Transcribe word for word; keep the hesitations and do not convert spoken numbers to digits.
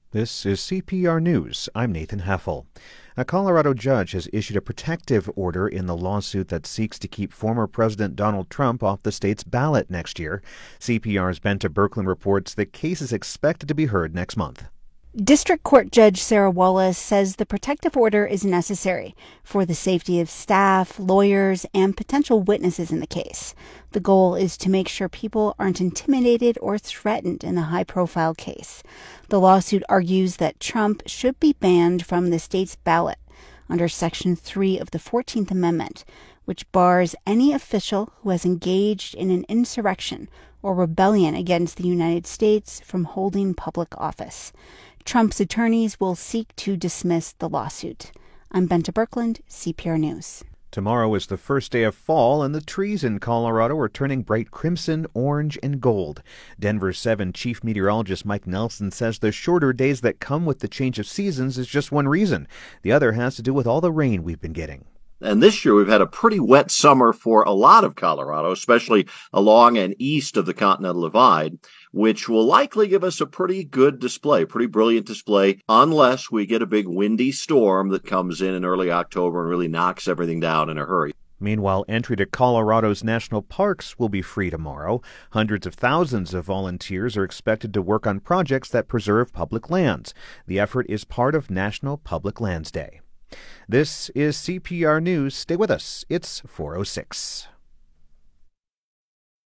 This is C P R News. I'm Nathan Heffel. A Colorado judge has issued a protective order in the lawsuit that seeks to keep former President Donald Trump off the state's ballot next year. C P R's Benta Berkland reports the case is expected to be heard next month. District Court Judge Sarah Wallace says the protective order is necessary for the safety of staff, lawyers, and potential witnesses in the case. The goal is to make sure people aren't intimidated or threatened in the high-profile case. The lawsuit argues that Trump should be banned from the state's ballot under Section three of the fourteenth Amendment, which bars any official who has engaged in an insurrection or rebellion against the United States from holding public office. Trump's attorneys will seek to dismiss the lawsuit. I'm Benta Berkland, C P R News. Tomorrow is the first day of fall, and the trees in Colorado are turning bright crimson, orange, and gold. Denver seven Chief Meteorologist Mike Nelson says the shorter days that come with the change of seasons is just one reason. The other has to do with all the rain we've been getting. And this year we've had a pretty wet summer for a lot of Colorado, especially along and east of the Continental Divide, which will likely give us a pretty good display, pretty brilliant display, unless we get a big windy storm that comes in in early October and really knocks everything down in a hurry. Meanwhile, entry to Colorado's national parks will be free tomorrow. Hundreds of thousands of volunteers are expected to work on projects that preserve public lands. The effort is part of National Public Lands Day. This is C P R News. Stay with us. It's four oh six.